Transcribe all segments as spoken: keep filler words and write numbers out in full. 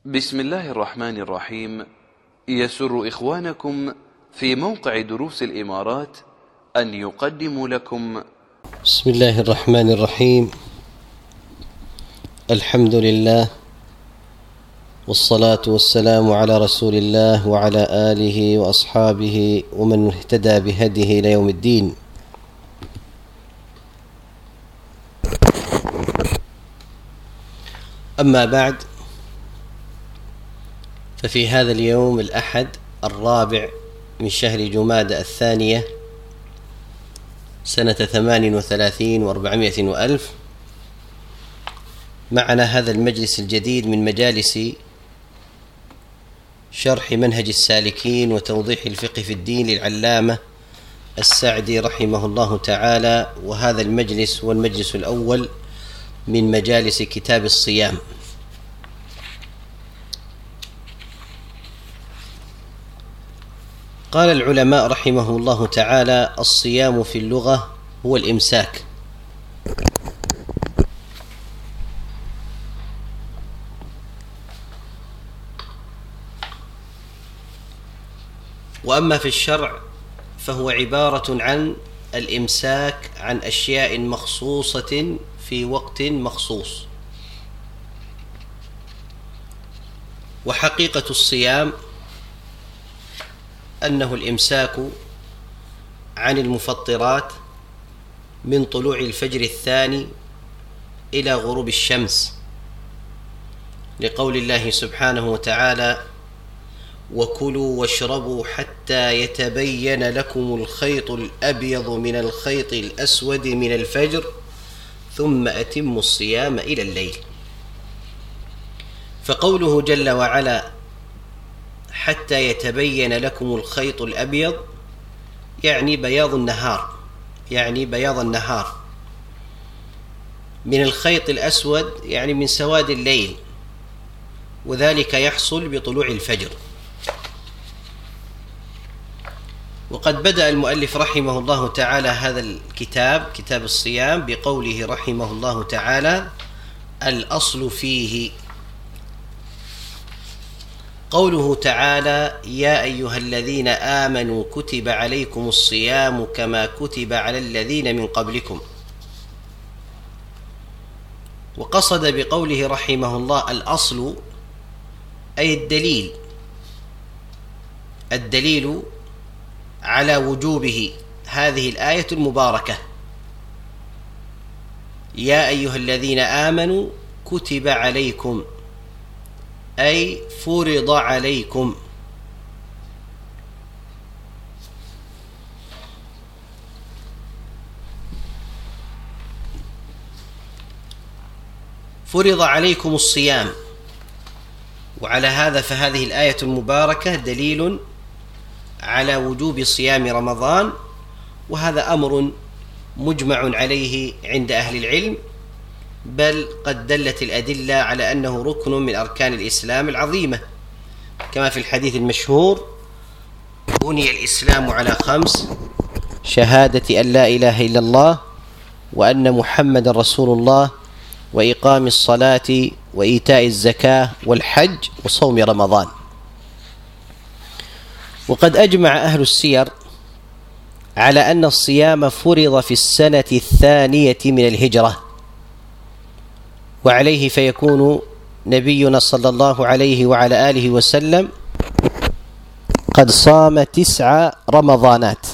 بسم الله الرحمن الرحيم. يسر إخوانكم في موقع دروس الإمارات أن يقدموا لكم بسم الله الرحمن الرحيم. الحمد لله والصلاة والسلام على رسول الله وعلى آله وأصحابه ومن اهتدى بهديه إلى يوم الدين. أما بعد، ففي هذا اليوم الأحد الرابع من شهر جمادى الثانية سنة ثمان وثلاثين وأربعمائة وألف معنا هذا المجلس الجديد من مجالس شرح منهج السالكين وتوضيح الفقه في الدين للعلامة السعدي رحمه الله تعالى، وهذا المجلس هو المجلس الأول من مجالس كتاب الصيام. قال العلماء رحمه الله تعالى: الصيام في اللغة هو الإمساك، وأما في الشرع فهو عبارة عن الإمساك عن أشياء مخصوصة في وقت مخصوص. وحقيقة الصيام أنه الإمساك عن المفطرات من طلوع الفجر الثاني إلى غروب الشمس، لقول الله سبحانه وتعالى: وكلوا واشربوا حتى يتبين لكم الخيط الأبيض من الخيط الأسود من الفجر ثم أتموا الصيام إلى الليل. فقوله جل وعلا حتى يتبين لكم الخيط الأبيض يعني بياض النهار، يعني بياض النهار من الخيط الأسود يعني من سواد الليل، وذلك يحصل بطلوع الفجر. وقد بدأ المؤلف رحمه الله تعالى هذا الكتاب كتاب الصيام بقوله رحمه الله تعالى: الأصل فيه. قوله تعالى: يا أيها الذين آمنوا كتب عليكم الصيام كما كتب على الذين من قبلكم. وقصد بقوله رحمه الله الأصل أي الدليل، الدليل على وجوبه هذه الآية المباركة: يا أيها الذين آمنوا كتب عليكم أي فرض عليكم. فرض عليكم الصيام، وعلى هذا فهذه الآية المباركة دليل على وجوب صيام رمضان، وهذا أمر مجمع عليه عند أهل العلم، بل قد دلت الأدلة على أنه ركن من أركان الإسلام العظيمة، كما في الحديث المشهور: بني الإسلام على خمس: شهادة أن لا إله إلا الله وأن محمد رسول الله وإقام الصلاة وإيتاء الزكاة والحج وصوم رمضان. وقد أجمع أهل السير على أن الصيام فرض في السنة الثانية من الهجرة، وعليه فيكون نبينا صلى الله عليه وعلى آله وسلم قد صام تسع رمضانات.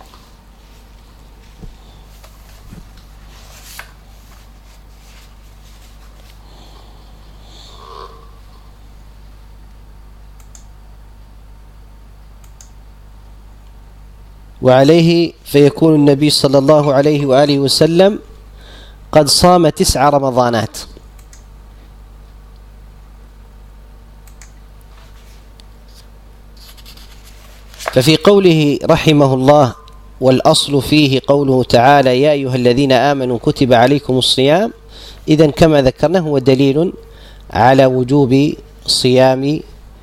وعليه فيكون النبي صلى الله عليه وآله وسلم قد صام تسع رمضانات. ففي قوله رحمه الله والأصل فيه قوله تعالى: يا أيها الذين آمنوا كتب عليكم الصيام، إذن كما ذكرنا هو دليل على وجوب صيام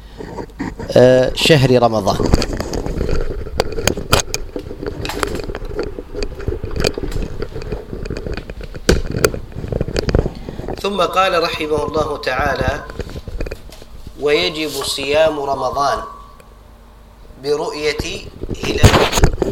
شهر رمضان. ثم قال رحمه الله تعالى: ويجب صيام رمضان برؤية هلاله.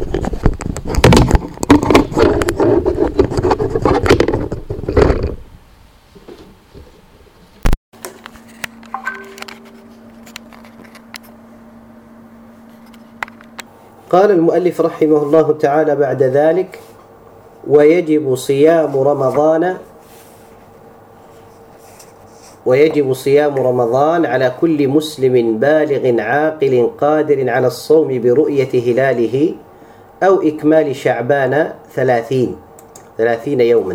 قال المؤلف رحمه الله تعالى بعد ذلك: ويجب صيام رمضان ويجب صيام رمضان على كل مسلم بالغ عاقل قادر على الصوم برؤية هلاله أو إكمال شعبان ثلاثين ثلاثين يوما.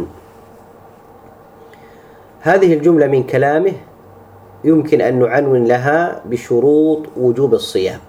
هذه الجملة من كلامه يمكن أن نعنون لها بشروط وجوب الصيام،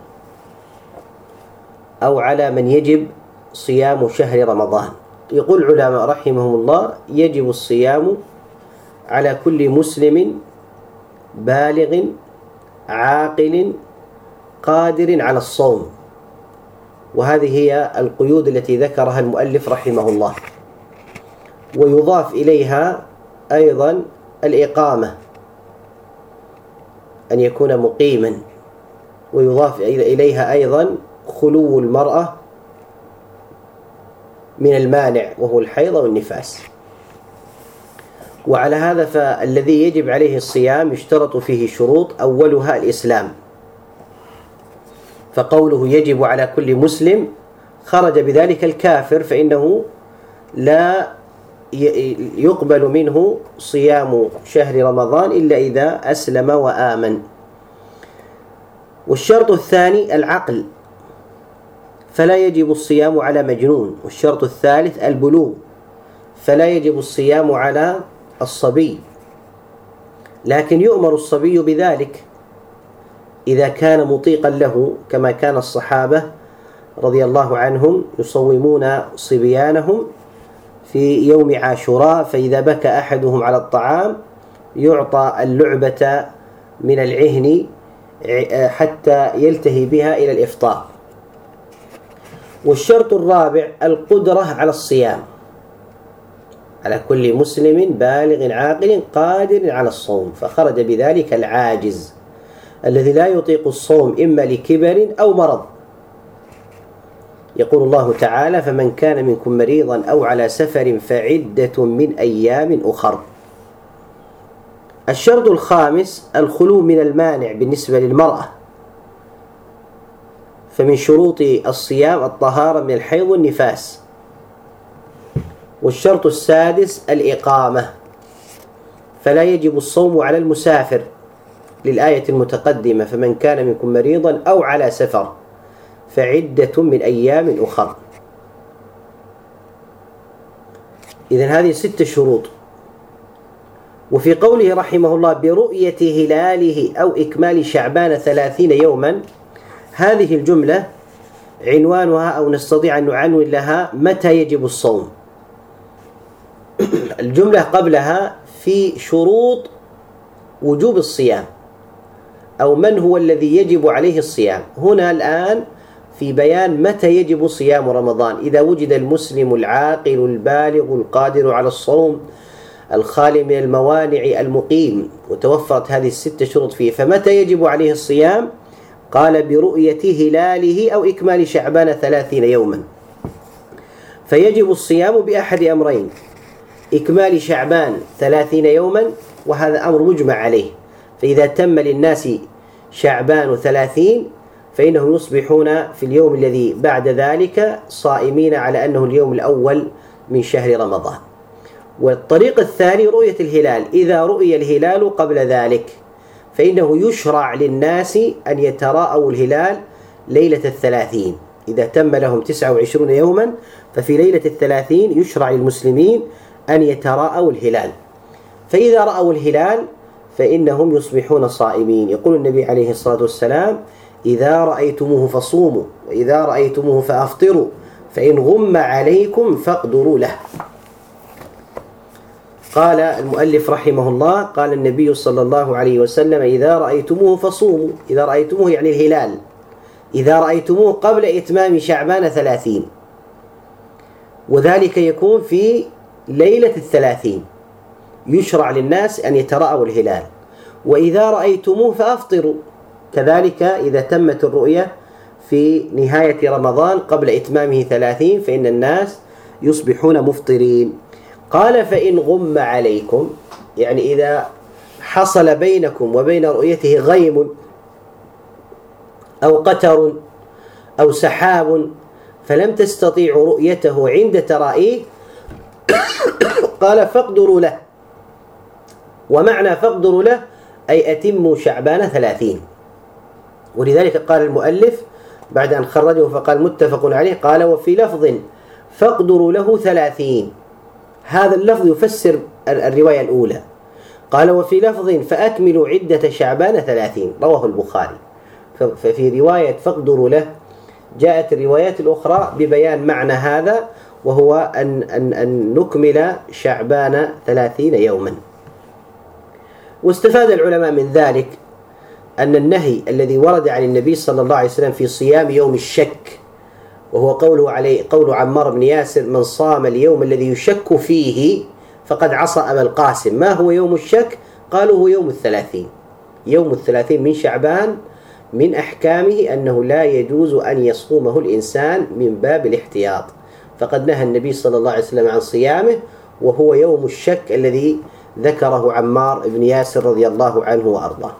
أو على من يجب صيام شهر رمضان. يقول العلماء رحمهم الله: يجب الصيام على كل مسلم بالغ عاقل قادر على الصوم، وهذه هي القيود التي ذكرها المؤلف رحمه الله. ويضاف إليها أيضا الإقامة، أن يكون مقيما، ويضاف إليها أيضا خلو المرأة من المانع وهو الحيض والنفاس. وعلى هذا فالذي يجب عليه الصيام يشترط فيه شروط، أولها الإسلام، فقوله يجب على كل مسلم خرج بذلك الكافر، فإنه لا يقبل منه صيام شهر رمضان إلا إذا أسلم وآمن. والشرط الثاني العقل، فلا يجب الصيام على مجنون. والشرط الثالث البلوغ، فلا يجب الصيام على الصبي، لكن يؤمر الصبي بذلك إذا كان مطيقا له، كما كان الصحابة رضي الله عنهم يصومون صبيانهم في يوم عاشوراء، فإذا بكى أحدهم على الطعام يعطى اللعبة من العهن حتى يلتهي بها إلى الإفطار. والشرط الرابع القدرة على الصيام، على كل مسلم بالغ عاقل قادر على الصوم، فخرج بذلك العاجز الذي لا يطيق الصوم إما لكبر أو مرض. يقول الله تعالى: فمن كان منكم مريضا أو على سفر فعدة من أيام أخر. الشرط الخامس الخلو من المانع بالنسبة للمرأة، فمن شروط الصيام الطهارة من الحيض والنفاس. والشرط السادس الإقامة، فلا يجب الصوم على المسافر للآية المتقدمة: فمن كان منكم مريضا أو على سفر فعدة من أيام أخر. إذن هذه ست شروط. وفي قوله رحمه الله برؤية هلاله أو إكمال شعبان ثلاثين يوما، هذه الجملة عنوانها أو نستطيع أن نعنون لها متى يجب الصوم. الجملة قبلها في شروط وجوب الصيام، أو من هو الذي يجب عليه الصيام. هنا الآن في بيان متى يجب صيام رمضان: إذا وجد المسلم العاقل البالغ القادر على الصوم الخالي من الموانع المقيم، وتوفرت هذه الست شروط فيه، فمتى يجب عليه الصيام؟ قال برؤية هلاله أو إكمال شعبان ثلاثين يوما. فيجب الصيام بأحد أمرين: إكمال شعبان ثلاثين يوما، وهذا أمر مجمع عليه، فإذا تم للناس شعبان ثلاثين فإنهم يصبحون في اليوم الذي بعد ذلك صائمين على أنه اليوم الأول من شهر رمضان. والطريق الثاني رؤية الهلال، إذا رؤي الهلال قبل ذلك فإنه يشرع للناس أن يتراءوا الهلال ليلة الثلاثين. إذا تم لهم تسعة وعشرون يوما ففي ليلة الثلاثين يشرع للمسلمين أن يتراءوا الهلال، فإذا رأوا الهلال فإنهم يصبحون صائمين. يقول النبي عليه الصلاة والسلام: إذا رأيتموه فصوموا، وإذا رأيتموه فأفطروا، فإن غم عليكم فاقدروا له. قال المؤلف رحمه الله: قال النبي صلى الله عليه وسلم: إذا رأيتموه فصوموا. إذا رأيتموه يعني الهلال، إذا رأيتموه قبل إتمام شعبان ثلاثين، وذلك يكون في ليلة الثلاثين، يشرع للناس أن يتراءوا الهلال. وإذا رأيتموه فأفطروا. كذلك إذا تمت الرؤية في نهاية رمضان قبل إتمامه ثلاثين فإن الناس يصبحون مفطرين. قال فإن غم عليكم، يعني إذا حصل بينكم وبين رؤيته غيم أو قتر أو سحاب فلم تستطيعوا رؤيته عند ترائيه قال فاقدروا له. ومعنى فاقدروا له أي أتموا شعبان ثلاثين. ولذلك قال المؤلف بعد أن خرجه فقال متفق عليه، قال وفي لفظ فاقدروا له ثلاثين. هذا اللفظ يفسر الرواية الأولى. قال وفي لفظ فأكملوا عدة شعبان ثلاثين، رواه البخاري. ففي رواية فاقدروا له جاءت الروايات الأخرى ببيان معنى هذا، وهو أن, أن, أن نكمل شعبان ثلاثين يوما. واستفاد العلماء من ذلك أن النهي الذي ورد عن النبي صلى الله عليه وسلم في صيام يوم الشك، وهو قوله عليه قول عمار بن ياسر من صام اليوم الذي يشك فيه فقد عصى أبا القاسم. ما هو يوم الشك؟ قالوا هو يوم الثلاثين. يوم الثلاثين من شعبان من أحكامه أنه لا يجوز أن يصومه الإنسان من باب الاحتياط، فقد نهى النبي صلى الله عليه وسلم عن صيامه وهو يوم الشك الذي ذكره عمار بن ياسر رضي الله عنه وأرضاه.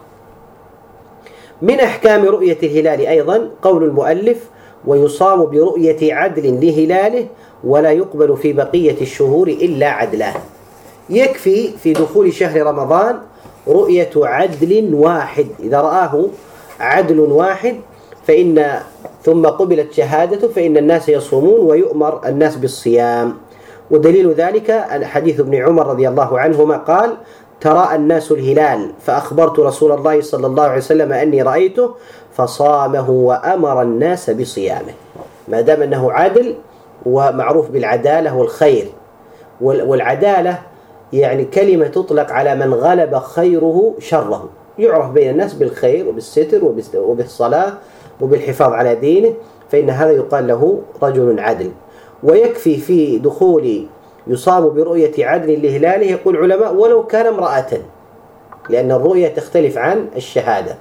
من أحكام رؤية الهلال أيضا قول المؤلف ويصام برؤية عدل لهلاله ولا يقبل في بقية الشهور إلا عدلان. يكفي في دخول شهر رمضان رؤية عدل واحد، إذا رآه عدل واحد فإن ثم قبلت شهادته فإن الناس يصومون ويؤمر الناس بالصيام. ودليل ذلك حديث ابن عمر رضي الله عنهما قال تراءى الناس الهلال فأخبرت رسول الله صلى الله عليه وسلم أني رأيته فصامه وأمر الناس بصيامه. ما دام أنه عدل ومعروف بالعدالة والخير، والعدالة يعني كلمة تطلق على من غلب خيره شره، يعرف بين الناس بالخير وبالستر وبالصلاة وبالحفاظ على دينه، فإن هذا يقال له رجل عدل. ويكفي في دخول يصام برؤية عدل لهلاله يقول العلماء ولو كان امرأة، لأن الرؤية تختلف عن الشهادة،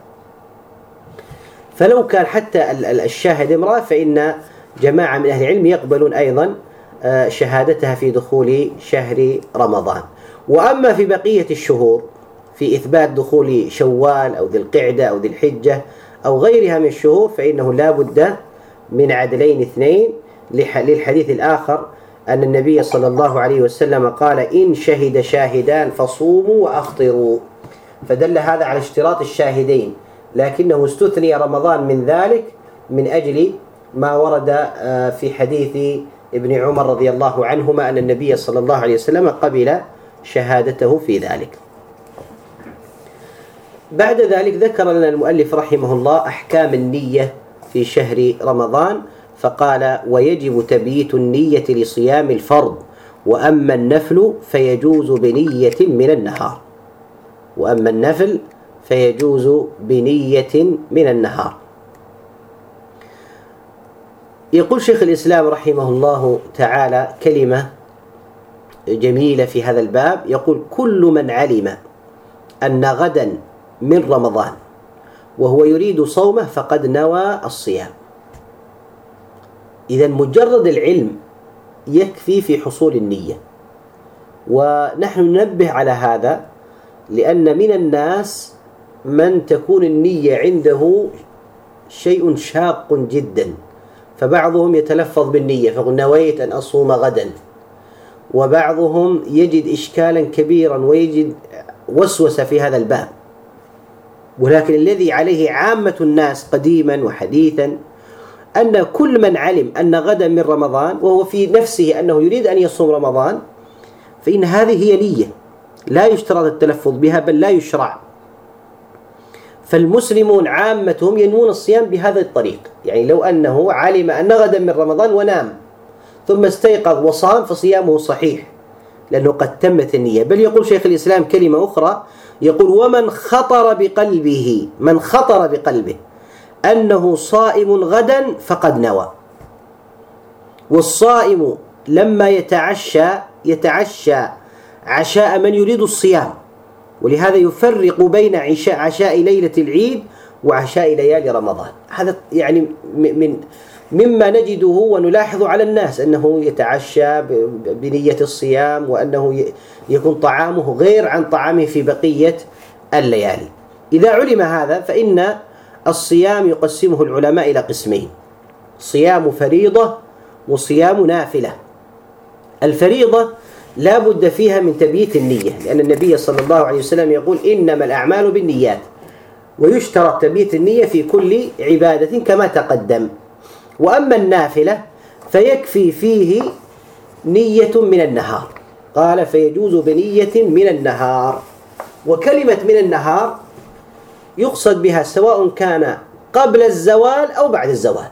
فلو كان حتى الشاهد امرأة فإن جماعة من أهل العلم يقبلون أيضا شهادتها في دخول شهر رمضان. وأما في بقية الشهور في إثبات دخول شوال أو ذي القعدة أو ذي الحجة أو غيرها من الشهور فإنه لا بد من عدلين اثنين، للحديث الآخر أن النبي صلى الله عليه وسلم قال إن شهد شاهدان فصوموا وأفطروا، فدل هذا على اشتراط الشاهدين، لكنه استثني رمضان من ذلك من أجل ما ورد في حديث ابن عمر رضي الله عنهما أن النبي صلى الله عليه وسلم قبل شهادته في ذلك. بعد ذلك ذكر لنا المؤلف رحمه الله أحكام النية في شهر رمضان، فقال ويجب تبييت النية لصيام الفرض، وأما النفل فيجوز بنية من النهار. وأما النفل فيجوز بنية من النهار. يقول شيخ الإسلام رحمه الله تعالى كلمة جميلة في هذا الباب، يقول كل من علم أن غدا من رمضان وهو يريد صومه فقد نوى الصيام. إذن مجرد العلم يكفي في حصول النية، ونحن ننبه على هذا لأن من الناس من تكون النية عنده شيء شاق جدا، فبعضهم يتلفظ بالنية فيقول نويت أن أصوم غدا، وبعضهم يجد إشكالا كبيرا ويجد وسوسة في هذا الباب. ولكن الذي عليه عامة الناس قديما وحديثا أن كل من علم أن غدا من رمضان وهو في نفسه أنه يريد أن يصوم رمضان فإن هذه هي نية، لا يشترط التلفظ بها بل لا يشرع. فالمسلمون عامتهم ينوون الصيام بهذا الطريق، يعني لو أنه علم أن غدا من رمضان ونام ثم استيقظ وصام فصيامه صحيح لأنه قد تمت النية. بل يقول شيخ الإسلام كلمة أخرى، يقول ومن خطر بقلبه من خطر بقلبه أنه صائم غدا فقد نوى. والصائم لما يتعشى يتعشى عشاء من يريد الصيام، ولهذا يفرق بين عشاء, عشاء ليلة العيد وعشاء ليالي رمضان. هذا يعني من مما نجده ونلاحظ على الناس أنه يتعشى بنية الصيام، وأنه يكون طعامه غير عن طعامه في بقية الليالي. إذا علم هذا فإن الصيام يقسمه العلماء إلى قسمين: صيام فريضة وصيام نافلة. الفريضة لا بد فيها من تبييت النية، لأن النبي صلى الله عليه وسلم يقول: إنما الأعمال بالنيات، ويشترط تبييت النية في كل عبادة كما تقدم. وأما النافلة فيكفي فيه نية من النهار، قال: فيجوز بنية من النهار. وكلمة من النهار يقصد بها سواء كان قبل الزوال أو بعد الزوال.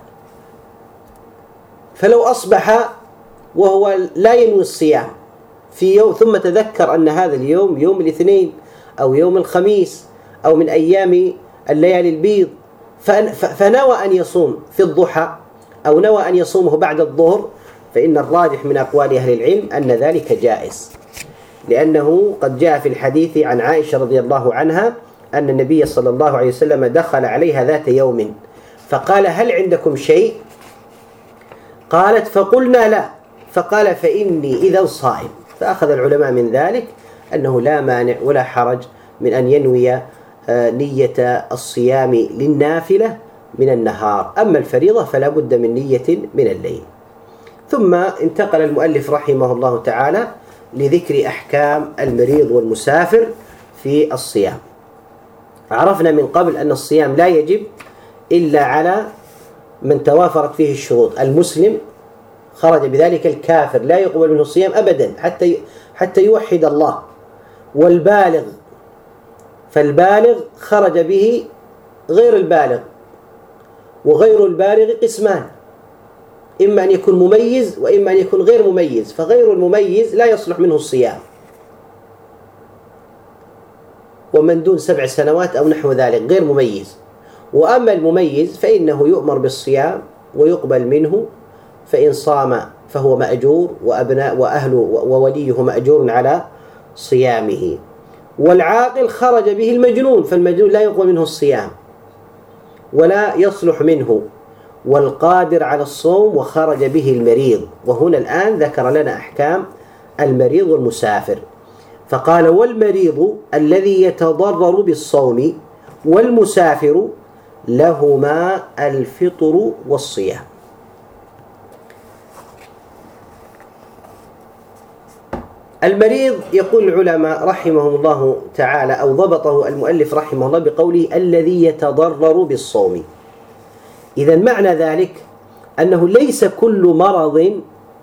فلو أصبح وهو لا ينوي الصيام في يوم، ثم تذكر أن هذا اليوم يوم الاثنين أو يوم الخميس أو من أيام الليالي البيض، فنوى أن يصوم في الضحى أو نوى أن يصومه بعد الظهر، فإن الراجح من أقوال أهل العلم أن ذلك جائز، لأنه قد جاء في الحديث عن عائشة رضي الله عنها أن النبي صلى الله عليه وسلم دخل عليها ذات يوم فقال: هل عندكم شيء؟ قالت: فقلنا لا. فقال: فإني إذا صائم. فأخذ العلماء من ذلك أنه لا مانع ولا حرج من أن ينوي نية الصيام للنافلة من النهار. أما الفريضة فلا بد من نية من الليل. ثم انتقل المؤلف رحمه الله تعالى لذكر أحكام المريض والمسافر في الصيام. عرفنا من قبل أن الصيام لا يجب إلا على من توافرت فيه الشروط. المسلم خرج بذلك الكافر لا يقبل منه الصيام أبدا حتى حتى يوحد الله. والبالغ، فالبالغ خرج به غير البالغ، وغير البالغ قسمان: إما أن يكون مميز وإما أن يكون غير مميز. فغير المميز لا يصلح منه الصيام، ومن دون سبع سنوات أو نحو ذلك غير مميز. وأما المميز فإنه يؤمر بالصيام ويقبل منه، فإن صام فهو مأجور، وأبناء وأهله ووليه مأجور على صيامه. والعاقل خرج به المجنون، فالمجنون لا يقبل منه الصيام ولا يصلح منه. والقادر على الصوم وخرج به المريض. وهنا الآن ذكر لنا أحكام المريض والمسافر، فقال: والمريض الذي يتضرر بالصوم والمسافر لهما الفطر والصيام. المريض يقول العلماء رحمهم الله تعالى، أو ضبطه المؤلف رحمه الله بقوله: الذي يتضرر بالصوم. إذن معنى ذلك أنه ليس كل مرض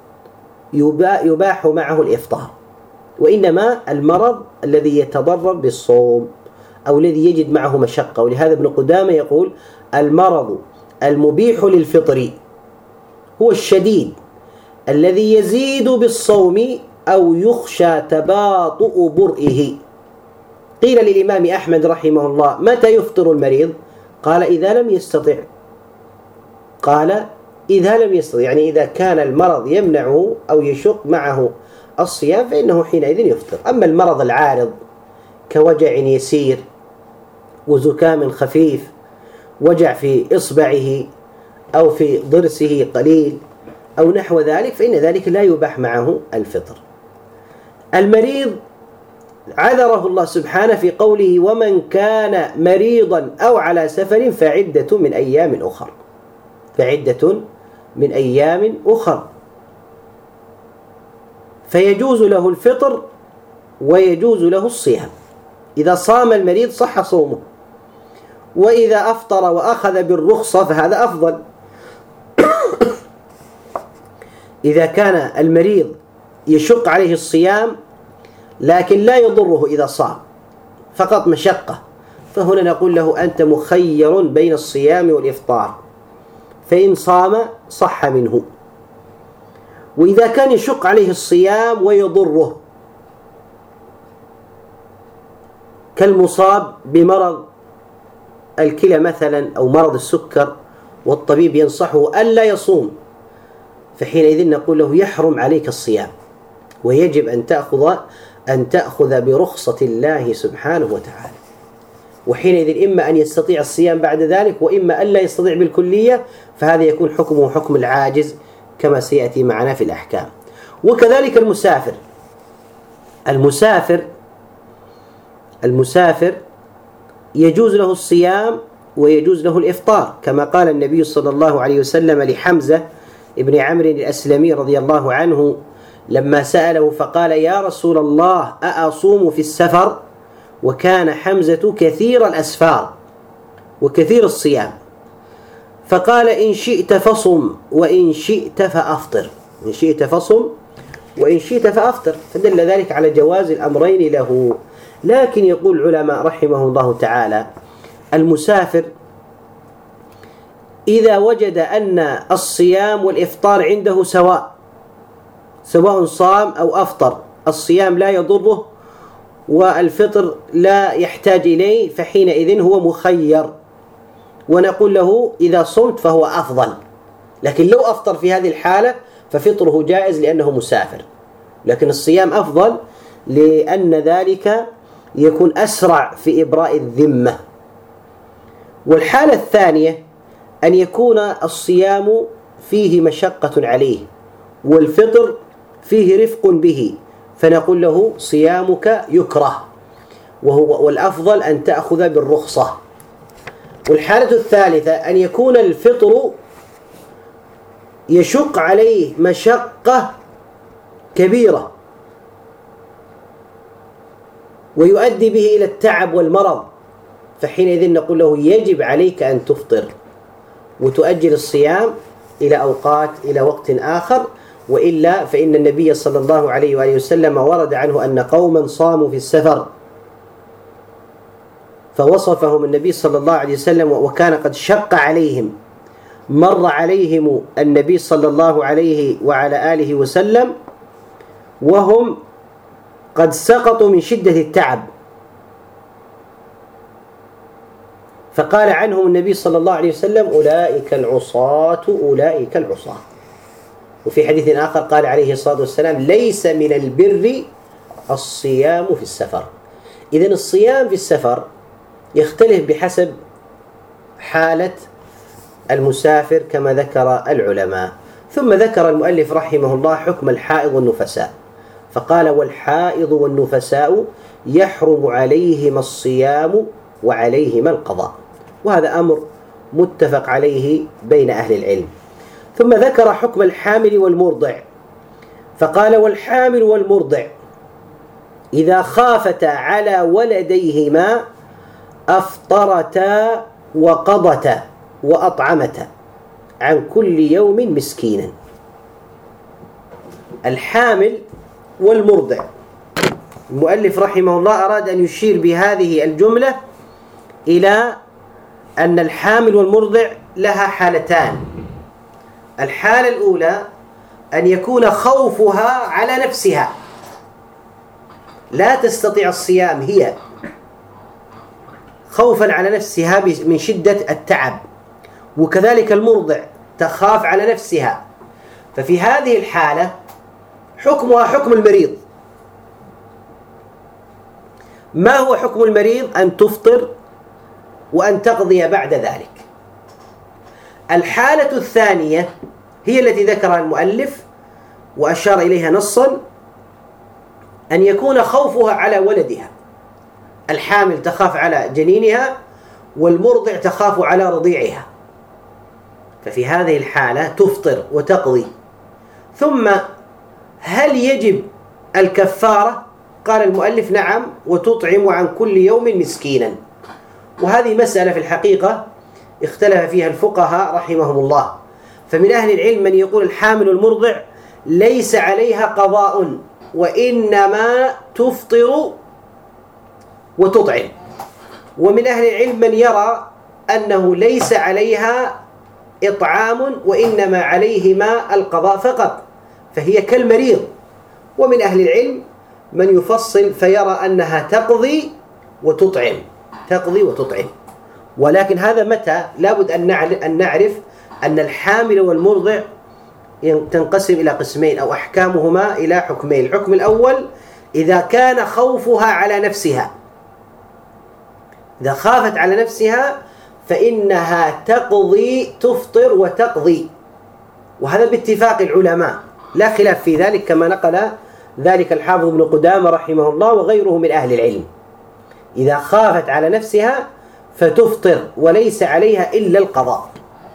يباح معه الإفطار، وإنما المرض الذي يتضرر بالصوم أو الذي يجد معه مشقة. ولهذا ابن قدامة يقول: المرض المبيح للفطر هو الشديد الذي يزيد بالصوم أو يخشى تباطؤ برئه. قيل للإمام أحمد رحمه الله: متى يفطر المريض؟ قال: إذا لم يستطع. قال: إذا لم يستطع، يعني إذا كان المرض يمنعه أو يشق معه الصيام فإنه حينئذ يفطر. أما المرض العارض كوجع يسير وزكام خفيف، وجع في إصبعه أو في ضرسه قليل أو نحو ذلك، فإن ذلك لا يباح معه الفطر. المريض عذره الله سبحانه في قوله: ومن كان مريضا أو على سفر فعدة من أيام أخر. فعدة من أيام أخر، فيجوز له الفطر ويجوز له الصيام. إذا صام المريض صح صومه، وإذا أفطر وأخذ بالرخصة فهذا أفضل. إذا كان المريض يشق عليه الصيام لكن لا يضره إذا صام، فقط مشقة، فهنا نقول له: أنت مخير بين الصيام والإفطار، فإن صام صح منه. وإذا كان يشق عليه الصيام ويضره كالمصاب بمرض الكلى مثلا أو مرض السكر، والطبيب ينصحه ألا يصوم، فحينئذ نقول له: يحرم عليك الصيام، ويجب أن تأخذ أن تأخذ برخصة الله سبحانه وتعالى، وحينئذ إما أن يستطيع الصيام بعد ذلك وإما أن لا يستطيع بالكلية، فهذا يكون حكمه حكم العاجز كما سيأتي معنا في الأحكام. وكذلك المسافر المسافر المسافر يجوز له الصيام ويجوز له الإفطار، كما قال النبي صلى الله عليه وسلم لحمزة ابن عمرو الأسلمي رضي الله عنه لما سأله فقال: يا رسول الله أأصوم في السفر؟ وكان حمزة كثير الأسفار وكثير الصيام، فقال: إن شئت فصم وإن شئت فأفطر، إن شئت فصم وإن شئت فأفطر، فدل ذلك على جواز الأمرين له. لكن يقول العلماء رحمه الله تعالى: المسافر إذا وجد أن الصيام والإفطار عنده سواء، سواء صام أو أفطر، الصيام لا يضره والفطر لا يحتاج إليه، فحينئذ هو مخير، ونقول له إذا صمت فهو أفضل، لكن لو أفطر في هذه الحالة ففطره جائز لأنه مسافر، لكن الصيام أفضل لأن ذلك يكون أسرع في إبراء الذمة. والحالة الثانية أن يكون الصيام فيه مشقة عليه والفطر فيه رفق به، فنقول له صيامك يكره، وهو والأفضل أن تأخذ بالرخصة. والحالة الثالثة أن يكون الفطر يشق عليه مشقة كبيرة ويؤدي به إلى التعب والمرض، فحينئذ نقول له يجب عليك أن تفطر وتؤجل الصيام إلى أوقات إلى وقت آخر، وإلا فإن النبي صلى الله عليه وآله وسلم ورد عنه أن قوما صاموا في السفر فوصفهم النبي صلى الله عليه وسلم وكان قد شق عليهم، مر عليهم النبي صلى الله عليه وعلى آله وسلم وهم قد سقطوا من شدة التعب، فقال عنهم النبي صلى الله عليه وسلم: أولئك العصاة أولئك العصاة. وفي حديث آخر قال عليه الصلاة والسلام: ليس من البر الصيام في السفر. إذن الصيام في السفر يختلف بحسب حالة المسافر كما ذكر العلماء. ثم ذكر المؤلف رحمه الله حكم الحائض والنفساء، فقال: والحائض والنفساء يحرم عليهما الصيام وعليهما القضاء، وهذا أمر متفق عليه بين أهل العلم. ثم ذكر حكم الحامل والمرضع، فقال: والحامل والمرضع إذا خافتا على ولديهما أفطرتا وقضتا وأطعمتا عن كل يوم مسكينا. الحامل والمرضع، المؤلف رحمه الله أراد أن يشير بهذه الجملة إلى أن الحامل والمرضع لها حالتان. الحالة الأولى أن يكون خوفها على نفسها، لا تستطيع الصيام هي، خوفا على نفسها من شدة التعب، وكذلك المرضع تخاف على نفسها، ففي هذه الحالة حكمها حكم المريض. ما هو حكم المريض؟ أن تفطر وأن تقضي بعد ذلك. الحالة الثانية هي التي ذكرها المؤلف وأشار إليها نصا، أن يكون خوفها على ولدها، الحامل تخاف على جنينها والمرضع تخاف على رضيعها، ففي هذه الحالة تفطر وتقضي. ثم هل يجب الكفارة؟ قال المؤلف: نعم، وتطعم عن كل يوم مسكينا. وهذه مسألة في الحقيقة اختلف فيها الفقهاء رحمهم الله، فمن أهل العلم من يقول الحامل المرضع ليس عليها قضاء وإنما تفطر وتطعم، ومن أهل العلم من يرى أنه ليس عليها إطعام وإنما عليهما القضاء فقط، فهي كالمريض. ومن أهل العلم من يفصل فيرى أنها تقضي وتطعم، تقضي وتطعم. ولكن هذا متى؟ لابد أن نعرف أن الحامل والمرضع تنقسم إلى قسمين أو أحكامهما إلى حكمين. الحكم الأول إذا كان خوفها على نفسها، إذا خافت على نفسها فإنها تقضي، تفطر وتقضي، وهذا باتفاق العلماء لا خلاف في ذلك، كما نقل ذلك الحافظ ابن قدامة رحمه الله وغيره من أهل العلم. إذا خافت على نفسها فتفطر وليس عليها إلا القضاء.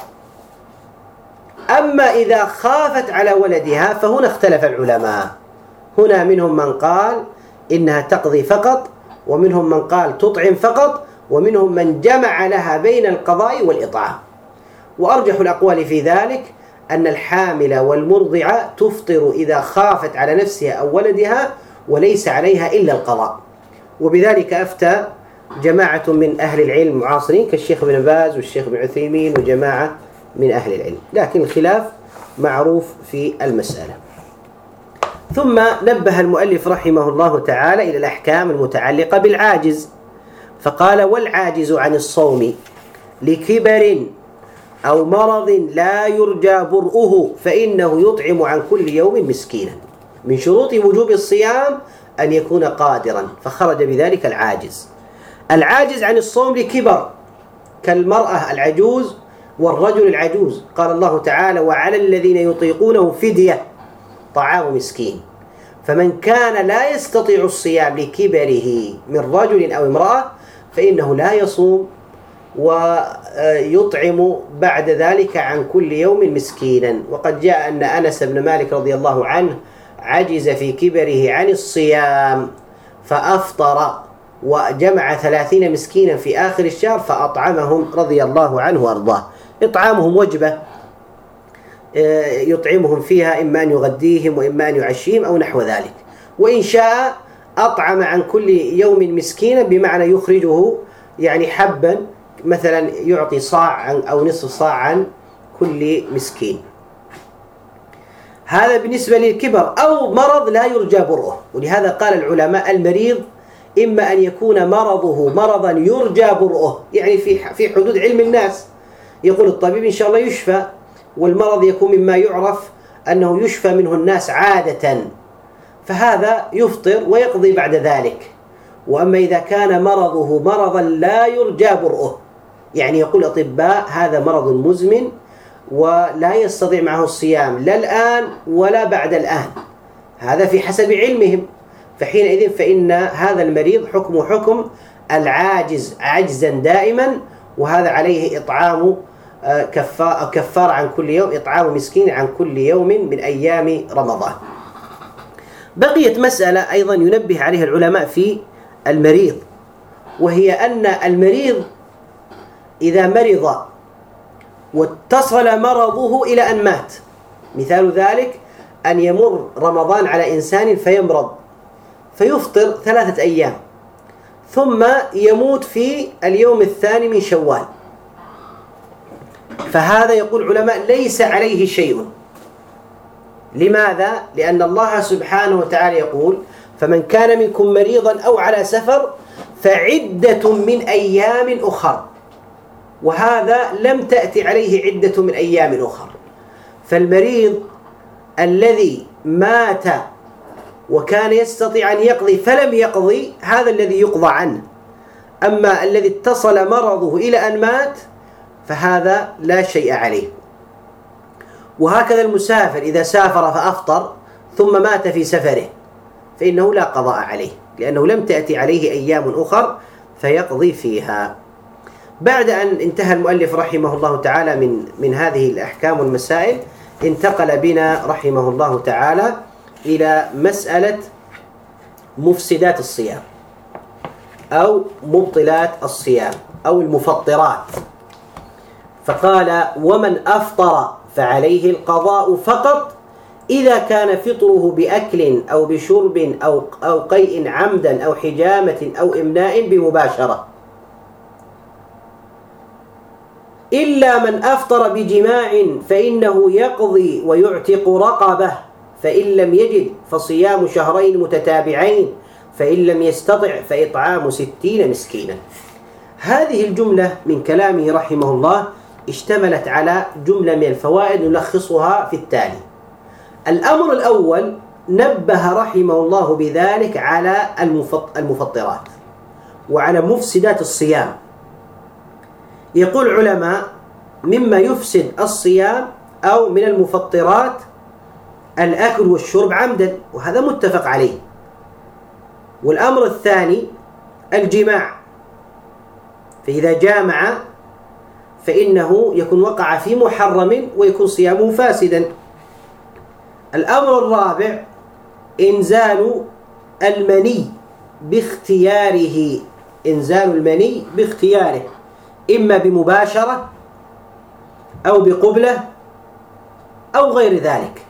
أما إذا خافت على ولدها فهنا اختلف العلماء، هنا منهم من قال إنها تقضي فقط، ومنهم من قال تطعم فقط، ومنهم من جمع لها بين القضاء والإطعام. وأرجح الأقوال في ذلك أن الحامل والمرضعة تفطر إذا خافت على نفسها أو ولدها وليس عليها إلا القضاء. وبذلك أفتى جماعة من أهل العلم المعاصرين كالشيخ ابن باز والشيخ ابن عثيمين وجماعة من أهل العلم، لكن الخلاف معروف في المسألة. ثم نبه المؤلف رحمه الله تعالى إلى الأحكام المتعلقة بالعاجز، فقال: والعاجز عن الصوم لكبر أو مرض لا يرجى برؤه فإنه يطعم عن كل يوم مسكينا. من شروط وجوب الصيام أن يكون قادرا، فخرج بذلك العاجز. العاجز عن الصوم لكبر كالمرأة العجوز والرجل العجوز، قال الله تعالى: وعلى الذين يطيقونه فدية طعام مسكين. فمن كان لا يستطيع الصيام لكبره من رجل أو امرأة فإنه لا يصوم، ويطعم بعد ذلك عن كل يوم مسكينا. وقد جاء أن أنس بن مالك رضي الله عنه عجز في كبره عن الصيام فأفطر وجمع ثلاثين مسكينا في آخر الشهر فأطعمهم رضي الله عنه وأرضاه. إطعامهم وجبة يطعمهم فيها، إما أن يغديهم وإما أن يعشيهم أو نحو ذلك. وإن شاء أطعم عن كل يوم مسكينا، بمعنى يخرجه يعني حبا، مثلا يعطي صاع أو نصف صاع عن كل مسكين. هذا بالنسبة للكبر أو مرض لا يرجى برؤه. ولهذا قال العلماء: المريض إما أن يكون مرضه مرضا يرجى برؤه، يعني في في حدود علم الناس، يقول الطبيب إن شاء الله يشفى، والمرض يكون مما يعرف أنه يشفى منه الناس عادة، فهذا يفطر ويقضي بعد ذلك. وأما إذا كان مرضه مرضا لا يرجى برؤه، يعني يقول الأطباء هذا مرض مزمن ولا يستطيع معه الصيام لا الآن ولا بعد الآن، هذا في حسب علمهم، فحينئذ فإن هذا المريض حكم حكم العاجز عجزا دائما، وهذا عليه إطعام كفار عن كل يوم، إطعام مسكين عن كل يوم من أيام رمضان. بقيت مسألة أيضا ينبه عليها العلماء في المريض، وهي أن المريض إذا مرض واتصل مرضه إلى أن مات، مثال ذلك أن يمر رمضان على إنسان فيمرض فيفطر ثلاثة أيام ثم يموت في اليوم الثاني من شوال، فهذا يقول العلماء ليس عليه شيء. لماذا؟ لأن الله سبحانه وتعالى يقول: فمن كان منكم مريضا أو على سفر فعدة من أيام أخر، وهذا لم تأتي عليه عدة من أيام أخر. فالمريض الذي مات وكان يستطيع أن يقضي فلم يقضي، هذا الذي يقضى عنه. أما الذي اتصل مرضه إلى أن مات فهذا لا شيء عليه. وهكذا المسافر إذا سافر فأفطر ثم مات في سفره فإنه لا قضاء عليه، لأنه لم تأتي عليه أيام أخر فيقضي فيها. بعد أن انتهى المؤلف رحمه الله تعالى من من هذه الأحكام والمسائل، انتقل بنا رحمه الله تعالى إلى مسألة مفسدات الصيام أو مبطلات الصيام أو المفطرات. فقال: ومن أفطر فعليه القضاء فقط إذا كان فطره بأكل أو بشرب أو أو قيء عمدا أو حجامة أو إمناء بمباشرة، إلا من أفطر بجماع فإنه يقضي ويعتق رقبة، فإن لم يجد فصيام شهرين متتابعين، فإن لم يستطع فإطعام ستين مسكينا. هذه الجملة من كلامه رحمه الله اشتملت على جملة من الفوائد نلخصها في التالي. الأمر الأول نبه رحمه الله بذلك على المفطرات وعلى مفسدات الصيام. يقول علماء: مما يفسد الصيام أو من المفطرات الأكل والشرب عمدا، وهذا متفق عليه. والأمر الثاني الجماع، فإذا جامع فإنه يكون وقع في محرم ويكون صيامه فاسدا. الأمر الرابع إنزال المني باختياره، إنزال المني باختياره، إما بمباشرة أو بقبلة أو غير ذلك.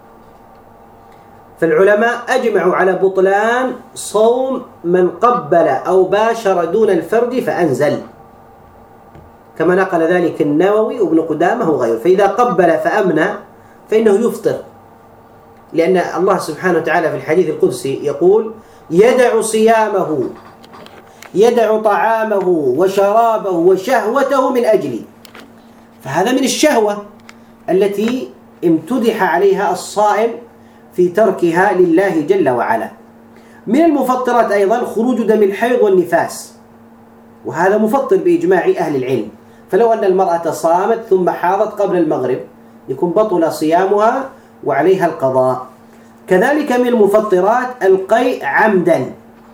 فالعلماء أجمعوا على بطلان صوم من قبل أو باشر دون الفرج فأنزل، كما نقل ذلك النووي وابن قدامة وغيره. فإذا قبل فأمنى فإنه يفطر، لأن الله سبحانه وتعالى في الحديث القدسي يقول: يدع صيامه، يدع طعامه وشرابه وشهوته من أجلي. فهذا من الشهوة التي امتدح عليها الصائم في تركها لله جل وعلا. من المفطرات أيضا خروج دم الحيض والنفاس، وهذا مفطر بإجماع أهل العلم. فلو أن المرأة صامت ثم حاضت قبل المغرب يكون بطل صيامها وعليها القضاء. كذلك من المفطرات القيء عمدا،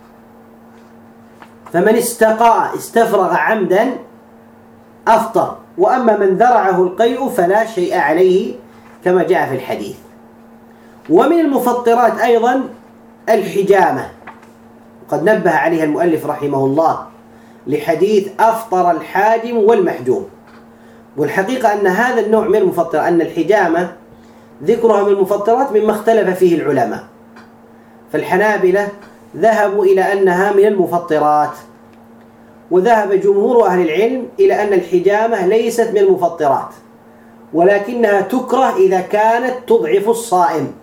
فمن استقاء استفرغ عمدا أفطر، وأما من ذرعه القيء فلا شيء عليه كما جاء في الحديث. ومن المفطرات أيضا الحجامة، قد نبه عليها المؤلف رحمه الله لحديث أفطر الحاجم والمحجوم. والحقيقة أن هذا النوع من المفطرات، أن الحجامة ذكرها من المفطرات مما اختلف فيه العلماء. فالحنابلة ذهبوا إلى أنها من المفطرات، وذهب جمهور أهل العلم إلى أن الحجامة ليست من المفطرات، ولكنها تكره إذا كانت تضعف الصائم.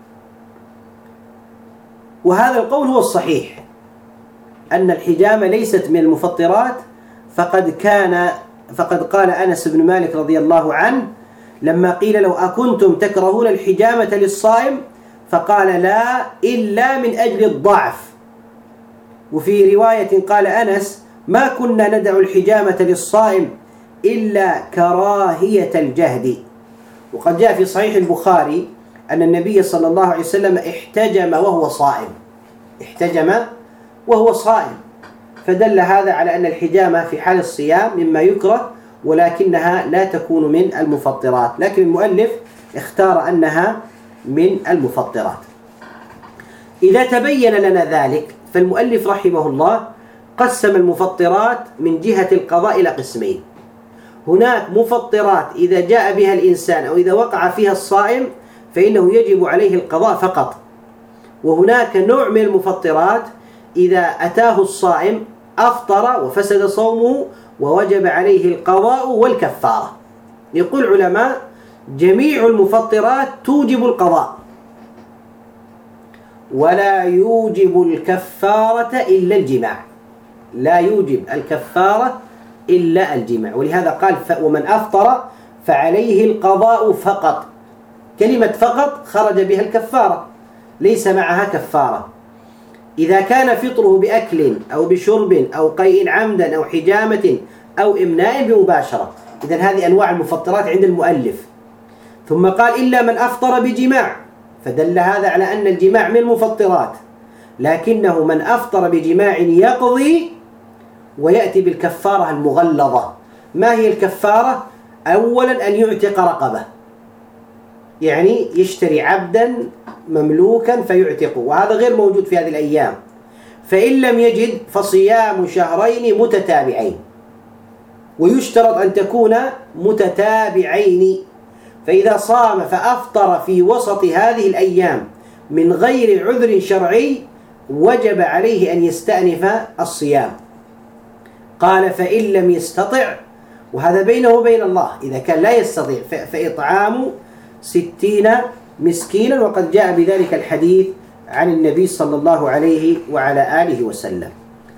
وهذا القول هو الصحيح، أن الحجامة ليست من المفطرات. فقد كان فقد قال أنس بن مالك رضي الله عنه لما قيل له: أكنتم تكرهون الحجامة للصائم؟ فقال: لا، إلا من أجل الضعف. وفي رواية قال أنس: ما كنا ندع الحجامة للصائم إلا كراهية الجهد. وقد جاء في صحيح البخاري أن النبي صلى الله عليه وسلم احتجم وهو صائم، احتجم وهو صائم، فدل هذا على أن الحجامة في حال الصيام مما يكره، ولكنها لا تكون من المفطرات. لكن المؤلف اختار أنها من المفطرات. إذا تبين لنا ذلك فالمؤلف رحمه الله قسم المفطرات من جهة القضاء إلى قسمين. هناك مفطرات إذا جاء بها الإنسان أو إذا وقع فيها الصائم فإنه يجب عليه القضاء فقط. وهناك نوع من المفطرات إذا أتاه الصائم أفطر وفسد صومه ووجب عليه القضاء والكفارة. يقول علماء: جميع المفطرات توجب القضاء ولا يوجب الكفارة إلا الجماع، لا يوجب الكفارة إلا الجماع. ولهذا قال: ومن أفطر فعليه القضاء فقط. كلمة فقط خرج بها الكفارة، ليس معها كفارة. إذا كان فطره بأكل أو بشرب أو قيء عمدا أو حجامة أو إمناء بمباشرة، إذن هذه أنواع المفطرات عند المؤلف. ثم قال: إلا من أفطر بجماع، فدل هذا على أن الجماع من المفطرات، لكنه من أفطر بجماع يقضي ويأتي بالكفارة المغلظة. ما هي الكفارة؟ أولا أن يعتق رقبة، يعني يشتري عبدا مملوكا فيعتقه، وهذا غير موجود في هذه الأيام. فإن لم يجد فصيام شهرين متتابعين، ويشترط أن تكون متتابعين. فإذا صام فأفطر في وسط هذه الأيام من غير عذر شرعي وجب عليه أن يستأنف الصيام. قال: فإن لم يستطع، وهذا بينه وبين الله، إذا كان لا يستطيع فإطعام ستين مسكينا، وقد جاء بذلك الحديث عن النبي صلى الله عليه وعلى آله وسلم.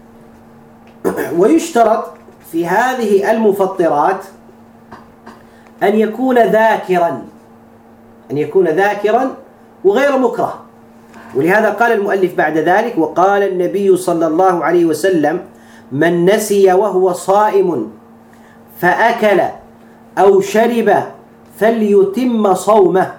ويشترط في هذه المفطرات أن يكون ذاكرا، أن يكون ذاكرا وغير مكره. ولهذا قال المؤلف بعد ذلك: وقال النبي صلى الله عليه وسلم: من نسي وهو صائم فأكل أو شرب فليتم صومه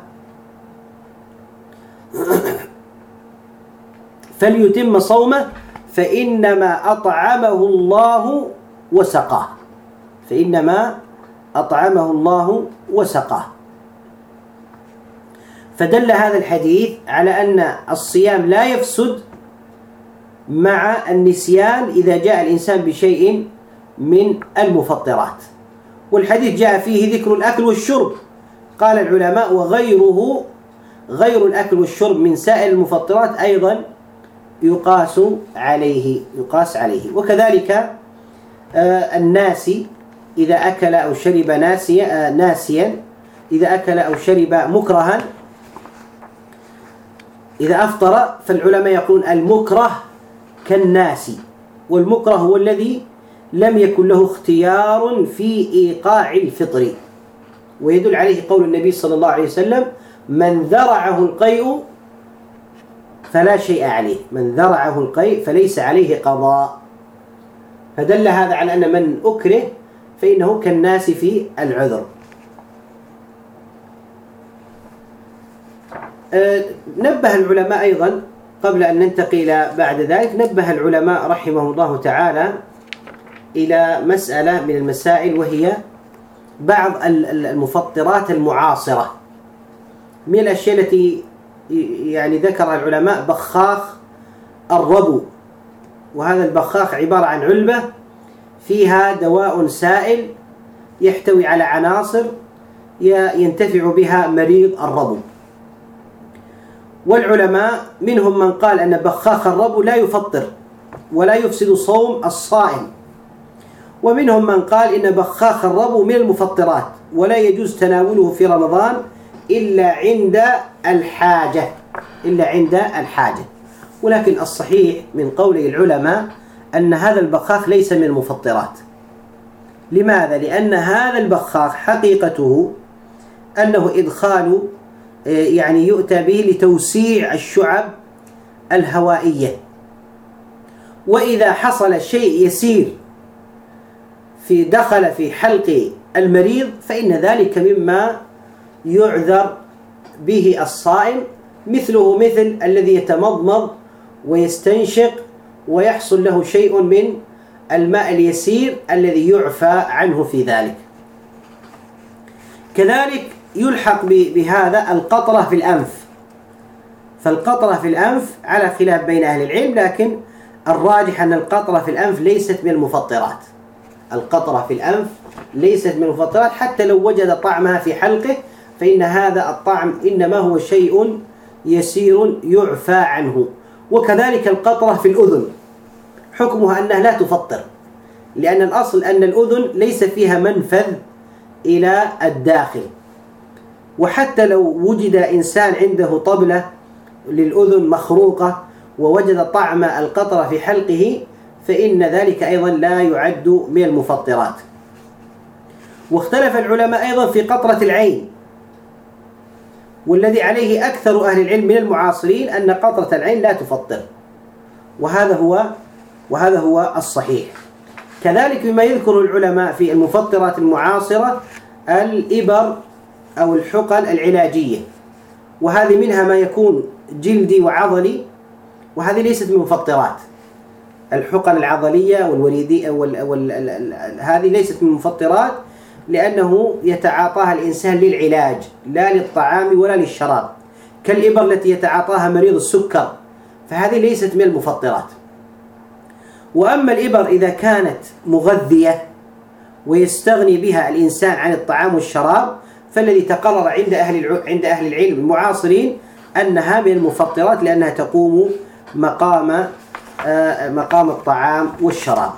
فليتم صومه فإنما أطعمه الله وسقاه فإنما أطعمه الله وسقاه. فدل هذا الحديث على أن الصيام لا يفسد مع النسيان إذا جاء الإنسان بشيء من المفطرات. والحديث جاء فيه ذكر الأكل والشرب، قال العلماء: وغيره غير الأكل والشرب من سائر المفطرات أيضا يقاس عليه يقاس عليه وكذلك الناسي إذا أكل أو شرب ناسيا ناسيا إذا أكل أو شرب مكرها إذا أفطر، فالعلماء يقولون المكره كالناسي، والمكره هو الذي لم يكن له اختيار في إيقاع الفطر، ويدل عليه قول النبي صلى الله عليه وسلم: من ذرعه القيء فلا شيء عليه من ذرعه القيء فليس عليه قضاء. فدل هذا على أن من أكره فإنه كالناس في العذر. نبه العلماء أيضا قبل أن ننتقل بعد ذلك نبه العلماء رحمه الله تعالى إلى مسألة من المسائل، وهي بعض المفطرات المعاصرة. من الأشياء التي يعني ذكرها العلماء بخاخ الربو، وهذا البخاخ عبارة عن علبة فيها دواء سائل يحتوي على عناصر ينتفع بها مريض الربو. والعلماء منهم من قال أن بخاخ الربو لا يفطر ولا يفسد صوم الصائم، ومنهم من قال إن بخاخ الربو من المفطرات ولا يجوز تناوله في رمضان إلا عند الحاجة إلا عند الحاجة ولكن الصحيح من قول العلماء أن هذا البخاخ ليس من المفطرات. لماذا؟ لأن هذا البخاخ حقيقته أنه إدخال يعني يؤتى به لتوسيع الشعب الهوائية، وإذا حصل شيء يسير في دخل في حلق المريض فإن ذلك مما يعذر به الصائم، مثله مثل الذي يتمضمض ويستنشق ويحصل له شيء من الماء اليسير الذي يعفى عنه في ذلك. كذلك يلحق بهذا القطرة في الأنف، فالقطرة في الأنف على خلاف بين أهل العلم، لكن الراجح أن القطرة في الأنف ليست من المفطرات القطرة في الأنف ليست من المفطرات حتى لو وجد طعمها في حلقه، فإن هذا الطعم إنما هو شيء يسير يعفى عنه. وكذلك القطرة في الأذن حكمها أنها لا تفطر، لأن الأصل أن الأذن ليس فيها منفذ إلى الداخل، وحتى لو وجد إنسان عنده طبلة للأذن مخروقة ووجد طعم القطرة في حلقه فإن ذلك أيضا لا يعد من المفطرات. واختلف العلماء أيضا في قطرة العين، والذي عليه أكثر أهل العلم من المعاصرين أن قطرة العين لا تفطر، وهذا هو وهذا هو الصحيح. كذلك مما يذكر العلماء في المفطرات المعاصرة الإبر أو الحقن العلاجية، وهذه منها ما يكون جلدي وعضلي، وهذه ليست من المفطرات. الحقن العضلية والوريدية وال... وال... هذه ليست من المفطرات، لأنه يتعاطاها الإنسان للعلاج لا للطعام ولا للشراب، كالإبر التي يتعاطاها مريض السكر، فهذه ليست من المفطرات. وأما الإبر إذا كانت مغذية ويستغني بها الإنسان عن الطعام والشراب، فالذي تقرر عند أهل عند أهل العلم المعاصرين أنها من المفطرات، لأنها تقوم مقام مقام الطعام والشراب.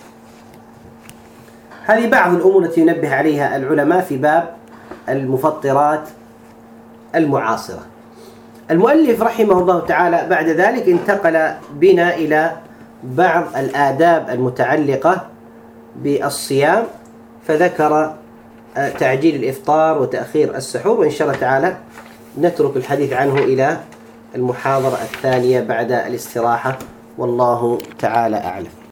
هذه بعض الأمور التي ينبه عليها العلماء في باب المفطرات المعاصرة. المؤلف رحمه الله تعالى بعد ذلك انتقل بنا إلى بعض الآداب المتعلقة بالصيام، فذكر تعجيل الإفطار وتأخير السحور، وإن شاء الله تعالى نترك الحديث عنه إلى المحاضرة الثانية بعد الاستراحة، والله تعالى أعلم.